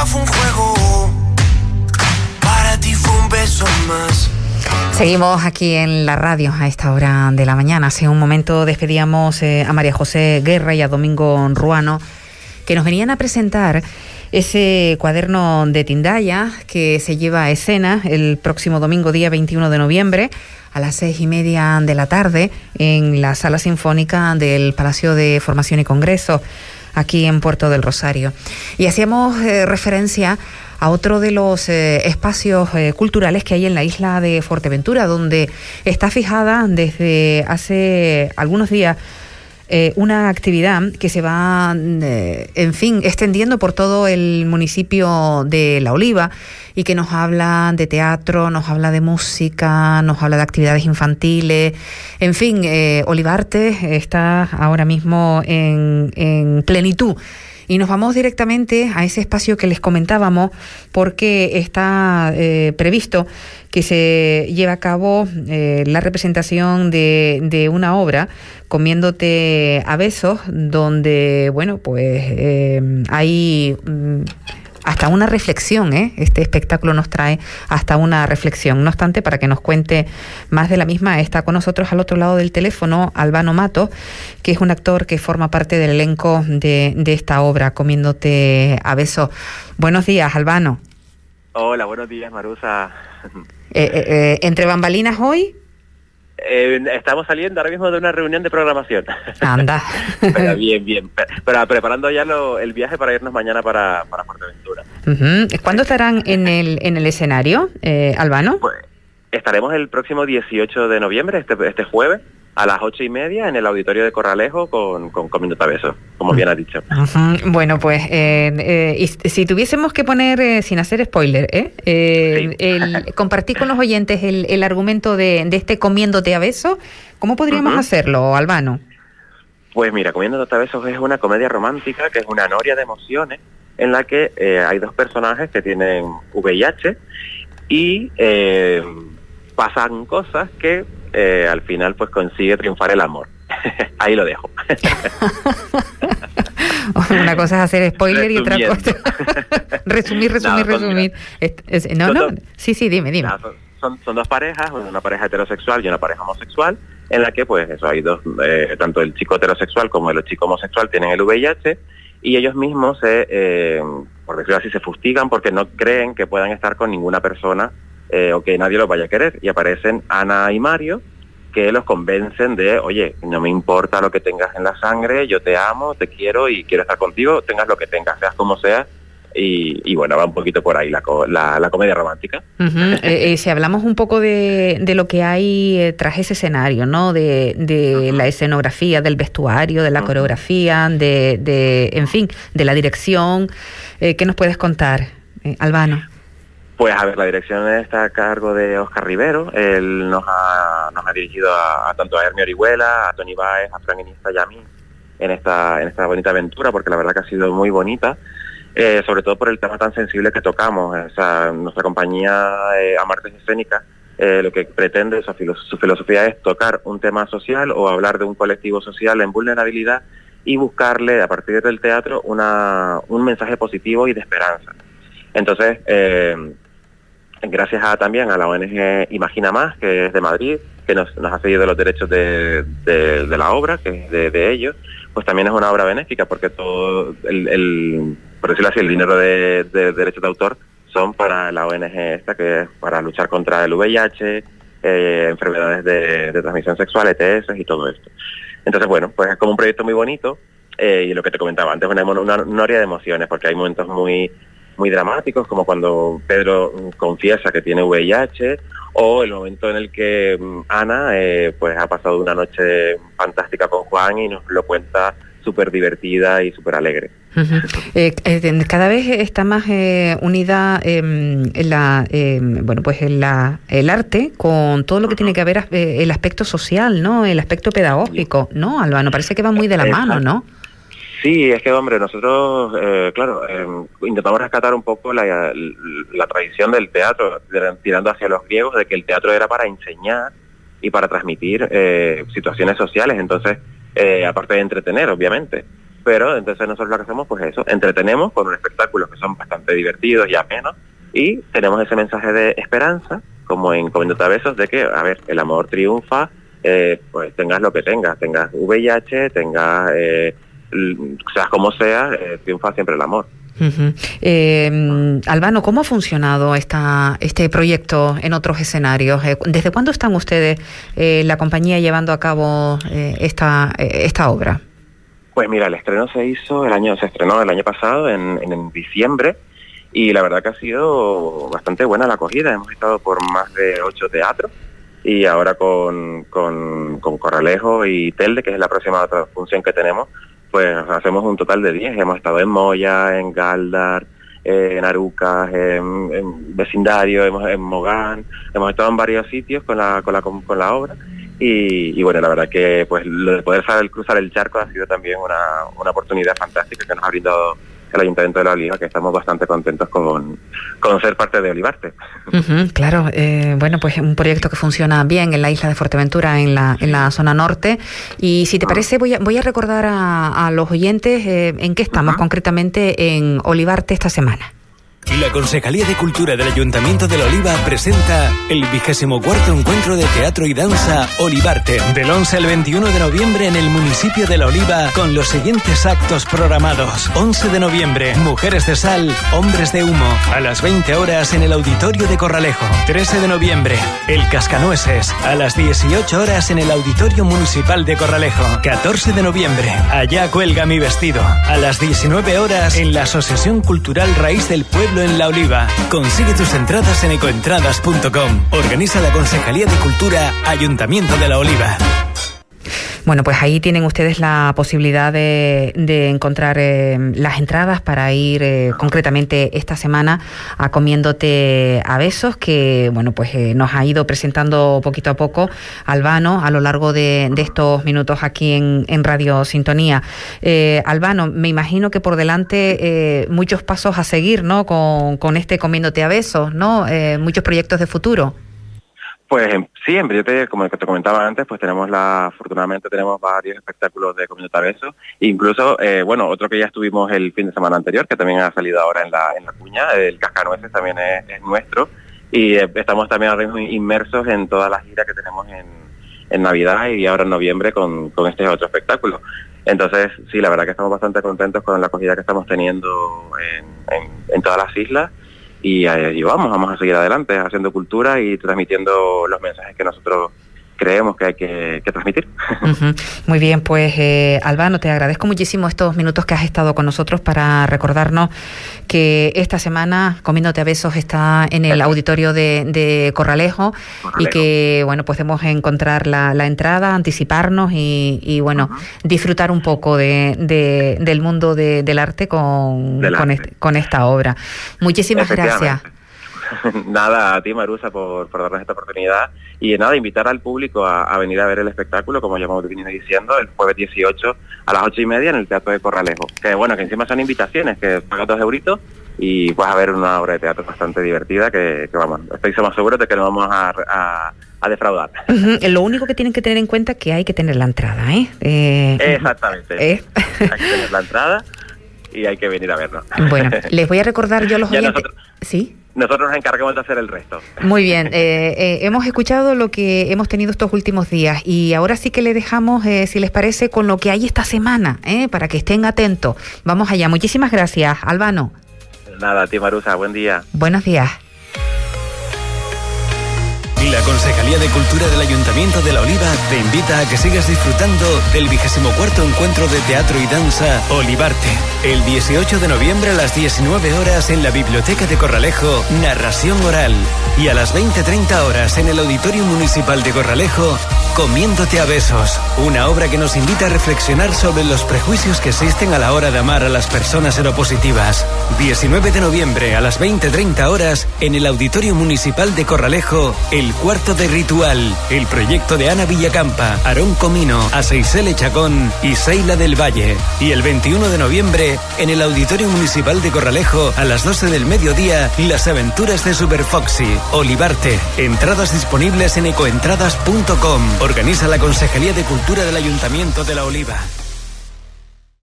fue un juego, para ti fue un beso más. Seguimos aquí en la radio a esta hora de la mañana. Hace un momento despedíamos a María José Guerra y a Domingo Ruano, que nos venían a presentar ese cuaderno de Tindaya que se lleva a escena el próximo domingo, día 21 de noviembre, a las 6:30 de la tarde, en la Sala Sinfónica del Palacio de Formación y Congreso, aquí en Puerto del Rosario. Y hacíamos referencia a otro de los espacios culturales que hay en la isla de Fuerteventura, donde está fijada desde hace algunos días una actividad que se va, extendiendo por todo el municipio de La Oliva y que nos habla de teatro, nos habla de música, nos habla de actividades infantiles. En fin, Olivarte está ahora mismo en plenitud. Y nos vamos directamente a ese espacio que les comentábamos, porque está previsto que se lleve a cabo la representación de una obra, Comiéndote a besos, donde, bueno, pues hay hasta una reflexión, este espectáculo nos trae hasta una reflexión. No obstante, para que nos cuente más de la misma, está con nosotros al otro lado del teléfono Albano Matos, que es un actor que forma parte del elenco de esta obra, Comiéndote a besos. Buenos días, Albano. Hola, buenos días, Marusa. ¿Entre bambalinas hoy? Estamos saliendo ahora mismo de una reunión de programación. Anda. Pero bien. Pero preparando ya el viaje para irnos mañana para Fuerteventura. ¿Cuándo estarán en el escenario, Albano? Pues estaremos el próximo 18 de noviembre, este jueves, a las 8:30 en el auditorio de Corralejo con Comiéndote a besos, como bien has dicho. Bueno, pues y si tuviésemos que poner, sin hacer spoiler, Sí. Compartir con los oyentes el argumento de este Comiéndote a besos, ¿cómo podríamos hacerlo, Albano? Pues mira, Comiéndote a besos es una comedia romántica que es una noria de emociones en la que hay dos personajes que tienen VIH y pasan cosas que al final pues consigue triunfar el amor. Ahí lo dejo. Una cosa es hacer spoiler y otra cosa resumir. Sí, dime. Son dos parejas, una pareja heterosexual y una pareja homosexual, en la que pues eso, hay dos, tanto el chico heterosexual como el chico homosexual tienen el VIH y ellos mismos por decirlo así, se fustigan porque no creen que puedan estar con ninguna persona o que nadie los vaya a querer, y aparecen Ana y Mario, que los convencen de, oye, no me importa lo que tengas en la sangre, yo te amo, te quiero y quiero estar contigo, tengas lo que tengas, seas como seas, y bueno, va un poquito por ahí la comedia romántica. Si hablamos un poco de lo que hay tras ese escenario, ¿no? De la escenografía, del vestuario, de la coreografía, en fin, de la dirección, ¿qué nos puedes contar, Albano? Pues a ver, la dirección está a cargo de Óscar Rivero. Él nos ha dirigido tanto a Hermio Orihuela, a Tony Báez, a Fran Iniesta y a mí en esta bonita aventura, porque la verdad que ha sido muy bonita, sobre todo por el tema tan sensible que tocamos. O sea, nuestra compañía Amartes Escénicas lo que pretende, su filosofía es tocar un tema social o hablar de un colectivo social en vulnerabilidad y buscarle a partir del teatro un mensaje positivo y de esperanza. Entonces, gracias también a la ONG Imagina Más, que es de Madrid, que nos ha cedido los derechos de la obra, que es de ellos, pues también es una obra benéfica, porque todo por decirlo así, el dinero de derechos de autor son para la ONG esta, que es para luchar contra el VIH, enfermedades de transmisión sexual, ETS y todo esto. Entonces, bueno, pues es como un proyecto muy bonito, y lo que te comentaba antes, una noria de emociones, porque hay momentos muy dramáticos, como cuando Pedro confiesa que tiene VIH, o el momento en el que Ana pues ha pasado una noche fantástica con Juan y nos lo cuenta súper divertida y súper alegre. Cada vez está más unida el arte con todo lo que tiene que ver el aspecto social, ¿no? El aspecto pedagógico, ¿no, Albano? Parece que va muy de la mano, ¿no? Sí, es que, hombre, nosotros, intentamos rescatar un poco la tradición del teatro, tirando hacia los griegos, de que el teatro era para enseñar y para transmitir situaciones sociales, entonces, aparte de entretener, obviamente. pero entonces nosotros lo que hacemos, pues eso, entretenemos con un espectáculo que son bastante divertidos y amenos, y tenemos ese mensaje de esperanza, como en Comiéndote a Besos, de que, a ver, el amor triunfa, pues tengas lo que tengas VIH, tengas, seas como seas, triunfa siempre el amor. Uh-huh. Albano, ¿cómo ha funcionado este proyecto en otros escenarios? ¿Desde cuándo están ustedes, la compañía, llevando a cabo esta obra? Pues mira, el estreno se estrenó el año pasado, en diciembre, y la verdad que ha sido bastante buena la acogida. Hemos estado por más de 8 teatros, y ahora con Corralejo y Telde, que es la próxima otra función que tenemos, pues hacemos un total de 10. Hemos estado en Moya, en Galdar, en Arucas, en Vecindario, en Mogán, hemos estado en varios sitios con la obra, y bueno, la verdad que pues lo de poder cruzar el charco ha sido también una oportunidad fantástica que nos ha brindado el Ayuntamiento de La Oliva, que estamos bastante contentos con ser parte de Olivarte. Uh-huh, claro, bueno, pues un proyecto que funciona bien en la isla de Fuerteventura, en la zona norte. Y si te parece, voy a recordar a los oyentes en qué estamos concretamente en Olivarte esta semana. La Concejalía de Cultura del Ayuntamiento de La Oliva presenta el 24º Encuentro de Teatro y Danza Olivarte, del 11 al 21 de noviembre en el municipio de La Oliva, con los siguientes actos programados. 11 de noviembre, Mujeres de Sal, Hombres de Humo, a las 20 horas en el Auditorio de Corralejo. 13 de noviembre, El Cascanueces, a las 18 horas en el Auditorio Municipal de Corralejo. 14 de noviembre, Allá cuelga mi vestido, a las 19 horas en la Asociación Cultural Raíz del Pueblo en La Oliva. Consigue tus entradas en ecoentradas.com. Organiza la Concejalía de Cultura, Ayuntamiento de La Oliva. Bueno, pues ahí tienen ustedes la posibilidad de encontrar las entradas para ir concretamente esta semana a Comiéndote a Besos, que bueno, pues nos ha ido presentando poquito a poco Albano a lo largo de estos minutos aquí en Radio Sintonía. Albano, me imagino que por delante muchos pasos a seguir, ¿no? Con este Comiéndote a Besos, ¿no? Muchos proyectos de futuro. Pues sí, como te comentaba antes, pues afortunadamente tenemos varios espectáculos de Comiéndote a Besos, incluso, otro que ya estuvimos el fin de semana anterior, que también ha salido ahora en la cuña, el Cascanueces también es nuestro, y estamos también ahora mismo inmersos en toda la gira que tenemos en Navidad y ahora en noviembre con este otro espectáculo. Entonces, sí, la verdad que estamos bastante contentos con la acogida que estamos teniendo en todas las islas. Y vamos a seguir adelante haciendo cultura y transmitiendo los mensajes que nosotros creemos que hay que transmitir. Uh-huh. Muy bien, pues Albano, te agradezco muchísimo estos minutos que has estado con nosotros para recordarnos que esta semana Comiéndote a Besos está en el auditorio de Corralejo, y que bueno, pues podemos encontrar la entrada, anticiparnos y bueno, disfrutar un poco del mundo del arte con esta obra. Muchísimas gracias. Nada, a ti, Marusa, por darnos esta oportunidad, y nada, invitar al público a venir a ver el espectáculo, como ya hemos venido diciendo, el jueves 18 a las 8:30 en el Teatro de Corralejo, que bueno, que encima son invitaciones, que pagas 2 euritos y vas a ver una obra de teatro bastante divertida que vamos, somos seguros de que no vamos a defraudar. Uh-huh. Lo único que tienen que tener en cuenta es que hay que tener la entrada, Exactamente. Hay que tener la entrada y hay que venir a vernos. Bueno, les voy a recordar yo los oyentes. ¿Sí? Nosotros nos encargamos de hacer el resto. Muy bien, hemos escuchado lo que hemos tenido estos últimos días, y ahora sí que le dejamos, si les parece, con lo que hay esta semana, para que estén atentos. Vamos allá. Muchísimas gracias, Albano. Nada, a ti, Marusa, buen día. Buenos días. La Concejalía de Cultura del Ayuntamiento de La Oliva te invita a que sigas disfrutando del 24º Encuentro de Teatro y Danza Olivarte. El 18 de noviembre a las 19 horas en la Biblioteca de Corralejo, narración oral. Y a las 20:30 horas en el Auditorio Municipal de Corralejo, Comiéndote a Besos. Una obra que nos invita a reflexionar sobre los prejuicios que existen a la hora de amar a las personas seropositivas. 19 de noviembre a las 20:30 horas en el Auditorio Municipal de Corralejo, El Cuarto de Ritual, el proyecto de Ana Villacampa, Aarón Comino, Aseisele Chacón y Seila del Valle. Y el 21 de noviembre, en el Auditorio Municipal de Corralejo, a las 12 del mediodía, Las Aventuras de Super Foxy, Olivarte. Entradas disponibles en ecoentradas.com. Organiza la Concejalía de Cultura del Ayuntamiento de La Oliva.